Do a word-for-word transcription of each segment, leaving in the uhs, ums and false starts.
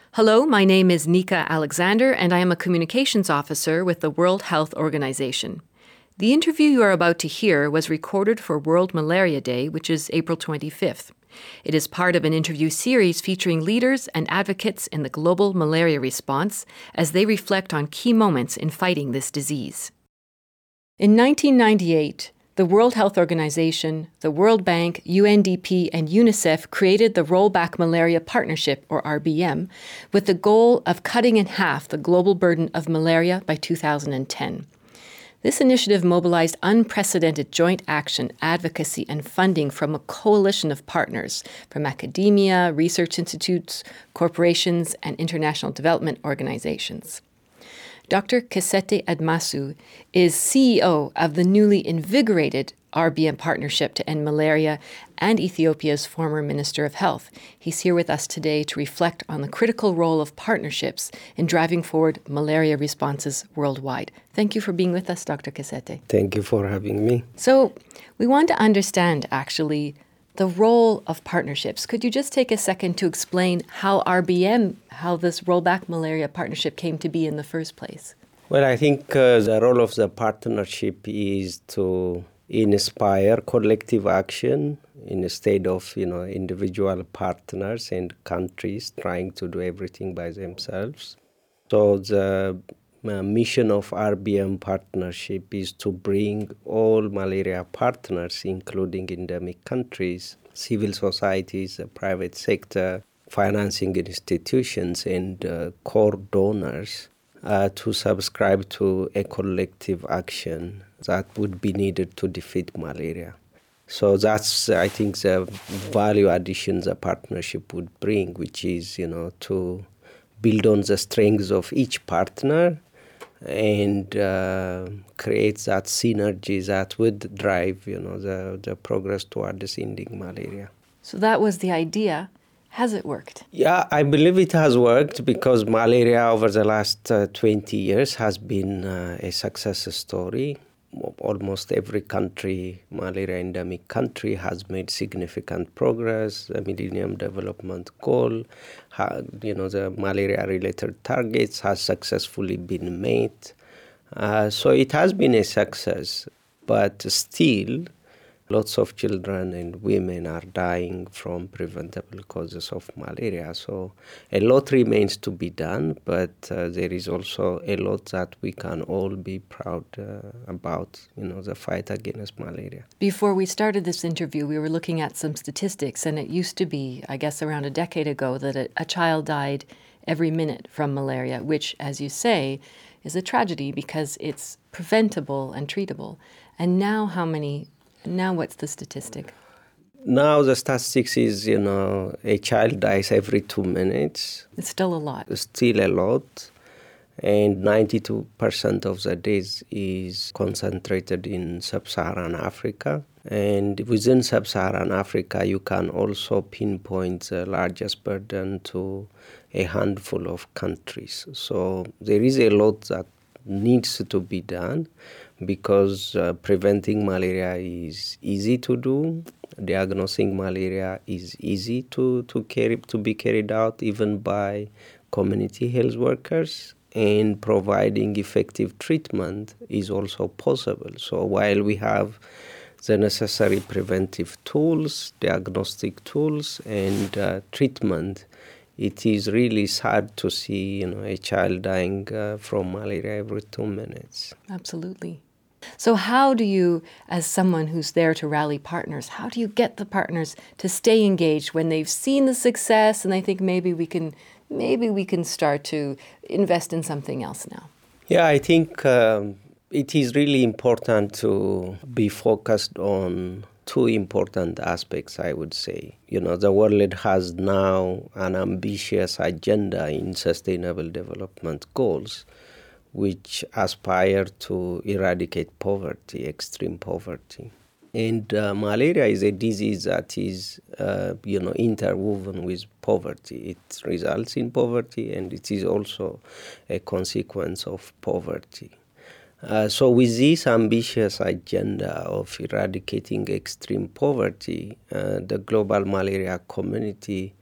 Hello, my name is Nika Alexander, and I am a communications officer with the World Health Organization. The interview you are about to hear was recorded for World Malaria Day, which is April twenty-fifth. It is part of an interview series featuring leaders and advocates in the global malaria response as they reflect on key moments in fighting this disease. In nineteen ninety-eight, the World Health Organization, the World Bank, U N D P, and UNICEF created the Rollback Malaria Partnership, or R B M, with the goal of cutting in half the global burden of malaria by two thousand ten. This initiative mobilized unprecedented joint action, advocacy, and funding from a coalition of partners from academia, research institutes, corporations, and international development organizations. Doctor Kesete Admasu is C E O of the newly invigorated R B M Partnership to End Malaria and Ethiopia's former Minister of Health. He's here with us today to reflect on the critical role of partnerships in driving forward malaria responses worldwide. Thank you for being with us, Doctor Kesete. Thank you for having me. So we want to understand, actually, the role of partnerships. Could you just take a second to explain how R B M, how this Rollback Malaria Partnership came to be in the first place? Well, I think uh, the role of the partnership is to inspire collective action instead of, you know, individual partners and countries trying to do everything by themselves. So the uh, mission of R B M Partnership is to bring all malaria partners, including endemic countries, civil societies, the private sector, financing institutions, and uh, core donors uh, to subscribe to a collective action that would be needed to defeat malaria. So that's, I think, the value addition the partnership would bring, which is, you know, to build on the strengths of each partner and uh, create that synergy that would drive, you know, the, the progress towards ending malaria. So that was the idea. Has it worked? Yeah, I believe it has worked because malaria over the last uh, twenty years has been uh, a success story. Almost every country, malaria endemic country, has made significant progress. The Millennium Development Goal, you know, the malaria-related targets has successfully been made. Uh, so it has been a success, but still, lots of children and women are dying from preventable causes of malaria. So a lot remains to be done, but uh, there is also a lot that we can all be proud uh, about, you know, the fight against malaria. Before we started this interview, we were looking at some statistics, and it used to be, I guess, around a decade ago that a, a child died every minute from malaria, which, as you say, is a tragedy because it's preventable and treatable. And now how many... Now what's the statistic? Now the statistics is, you know, a child dies every two minutes. It's still a lot. It's still a lot. And ninety-two percent of the deaths is concentrated in sub-Saharan Africa. And within sub-Saharan Africa, you can also pinpoint the largest burden to a handful of countries. So there is a lot that needs to be done, because uh, preventing malaria is easy to do. Diagnosing malaria is easy to, to carry to be carried out even by community health workers, and providing effective treatment is also possible. So while we have the necessary preventive tools, diagnostic tools, and uh, treatment, it is really sad to see, you know, a child dying uh, from malaria every two minutes. Absolutely. So how do you, as someone who's there to rally partners, how do you get the partners to stay engaged when they've seen the success and they think maybe we can, maybe we can start to invest in something else now? Yeah, I think um, it is really important to be focused on two important aspects, I would say. You know, the world has now an ambitious agenda in Sustainable Development Goals, which aspire to eradicate poverty, extreme poverty. And uh, malaria is a disease that is, uh, you know, interwoven with poverty. It results in poverty, and it is also a consequence of poverty. Uh, so with this ambitious agenda of eradicating extreme poverty, uh, the global malaria community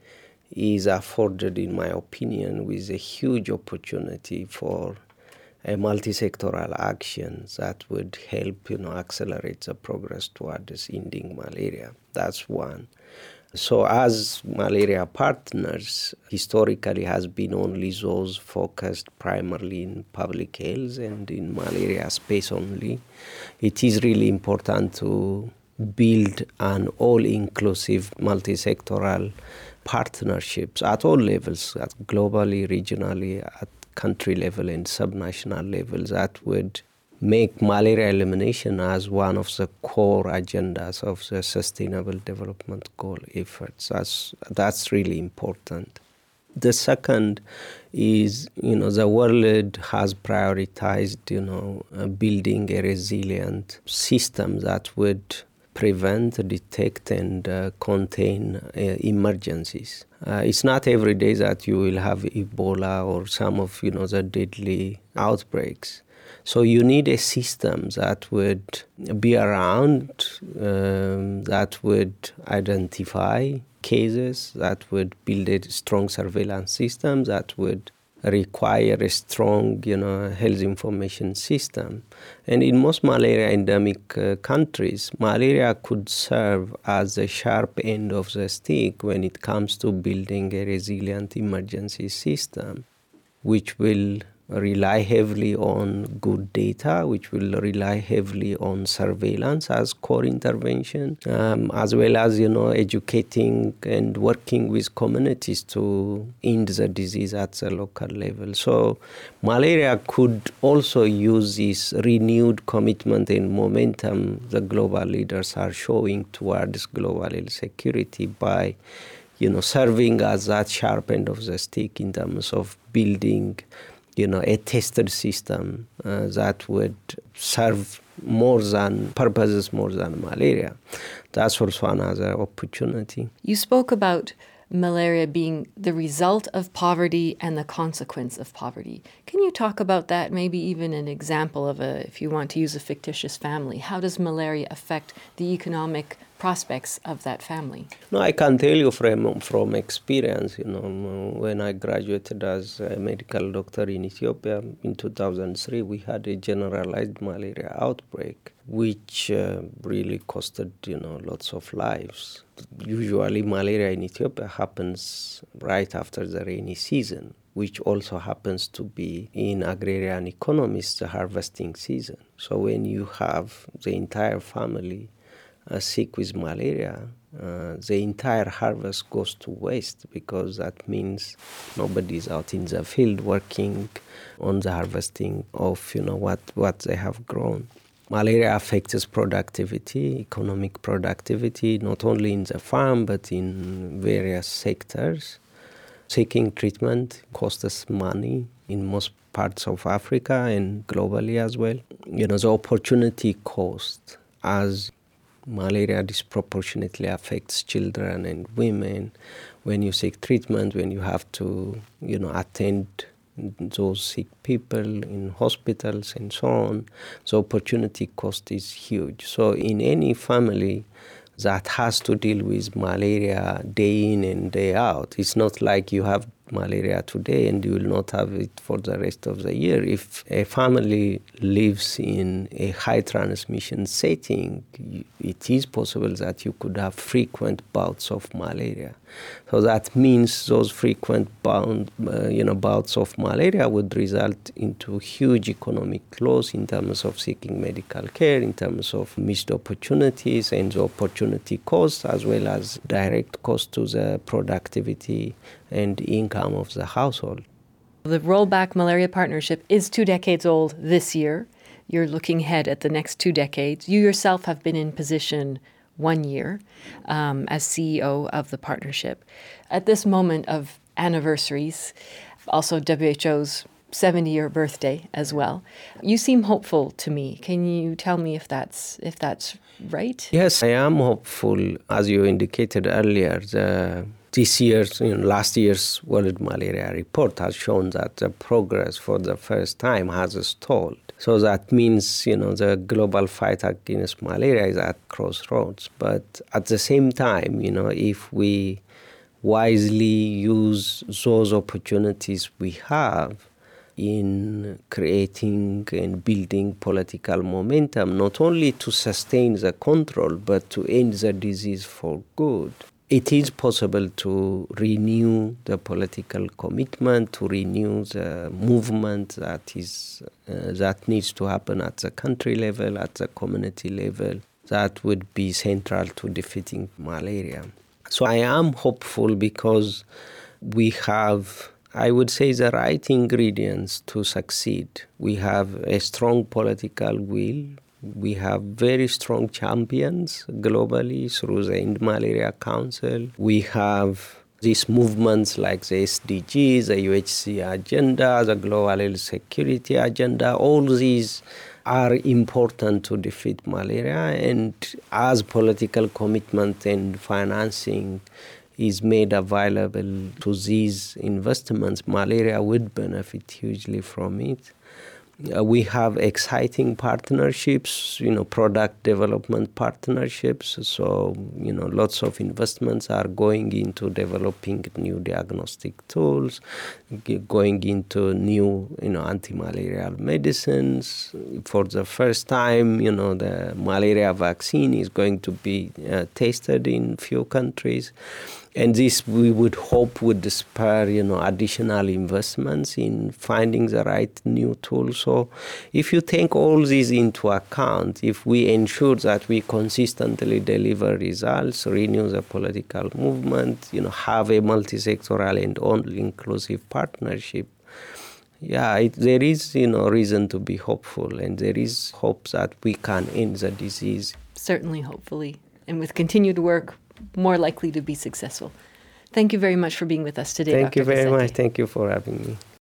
is afforded, in my opinion, with a huge opportunity for a multi-sectoral action that would help, you know, accelerate the progress towards ending malaria. That's one. So as malaria partners, historically has been only those focused primarily in public health and in malaria space only. It is really important to build an all-inclusive multi-sectoral partnerships at all levels, at globally, regionally, at country level and subnational levels that would make malaria elimination as one of the core agendas of the Sustainable Development Goal efforts. That's, that's really important. The second is, you know, the world has prioritized, you know, uh, building a resilient system that would prevent, detect, and uh, contain uh, emergencies. Uh, it's not every day that you will have Ebola or some of, you know, the deadly outbreaks. So you need a system that would be around, um, that would identify cases, that would build a strong surveillance system, that would require a strong, you know, health information system. And in most malaria endemic uh, countries, malaria could serve as a sharp end of the stick when it comes to building a resilient emergency system, which will rely heavily on good data, which will rely heavily on surveillance as core intervention, um, as well as, you know, educating and working with communities to end the disease at the local level. So malaria could also use this renewed commitment and momentum the global leaders are showing towards global health security by, you know, serving as that sharp end of the stick in terms of building, you know, a tested system uh, that would serve more than purposes more than malaria. That's also another opportunity. You spoke about malaria being the result of poverty and the consequence of poverty. Can you talk about that, maybe even an example of a, if you want to use a fictitious family? How does malaria affect the economic prospects of that family? No, I can tell you from from experience. You know, when I graduated as a medical doctor in Ethiopia in two thousand three, we had a generalized malaria outbreak, which uh, really costed, you know, lots of lives. Usually, malaria in Ethiopia happens right after the rainy season, which also happens to be in agrarian economies the harvesting season. So when you have the entire family Uh, sick with malaria, uh, the entire harvest goes to waste, because that means nobody's out in the field working on the harvesting of, you know, what, what they have grown. Malaria affects productivity, economic productivity, not only in the farm, but in various sectors. Seeking treatment costs us money in most parts of Africa and globally as well. You know, the opportunity cost as malaria disproportionately affects children and women. When you seek treatment, when you have to, you know, attend those sick people in hospitals and so on, the opportunity cost is huge. So in any family that has to deal with malaria day in and day out, it's not like you have malaria today and you will not have it for the rest of the year. If a family lives in a high transmission setting, it is possible that you could have frequent bouts of malaria. So that means those frequent bound, uh, you know, bouts of malaria would result into huge economic loss in terms of seeking medical care, in terms of missed opportunities and the opportunity cost, as well as direct cost to the productivity and income of the household. The Rollback Malaria Partnership is two decades old this year. You're looking ahead at the next two decades. You yourself have been in position one year um, as C E O of the partnership. At this moment of anniversaries, also W H O's seventy-year birthday as well, you seem hopeful to me. Can you tell me if that's if that's right? Yes, I am hopeful. As you indicated earlier, the This year's, you know, last year's World Malaria Report has shown that the progress for the first time has stalled. So that means, you know, the global fight against malaria is at crossroads. But at the same time, you know, if we wisely use those opportunities we have in creating and building political momentum, not only to sustain the control, but to end the disease for good. It is possible to renew the political commitment, to renew the movement that is uh, that needs to happen at the country level, at the community level. That would be central to defeating malaria. So I am hopeful because we have, I would say, the right ingredients to succeed. We have a strong political will. We have very strong champions globally through the End Malaria Council. We have these movements like the S D Gs, the U H C agenda, the Global Health Security agenda. All these are important to defeat malaria. And as political commitment and financing is made available to these investments, malaria would benefit hugely from it. Uh, we have exciting partnerships, you know, product development partnerships. So, you know, lots of investments are going into developing new diagnostic tools, g- going into new, you know, anti-malarial medicines. For the first time, you know, the malaria vaccine is going to be uh, tested in few countries. And this, we would hope, would spur, you know, additional investments in finding the right new tools. So if you take all these into account, if we ensure that we consistently deliver results, renew the political movement, you know, have a multi-sectoral and all-inclusive partnership, yeah, it, there is, you know, reason to be hopeful, and there is hope that we can end the disease. Certainly, hopefully. And with continued work, more likely to be successful. Thank you very much for being with us today, Thank Doctor you very Cassetti. much. Thank you for having me.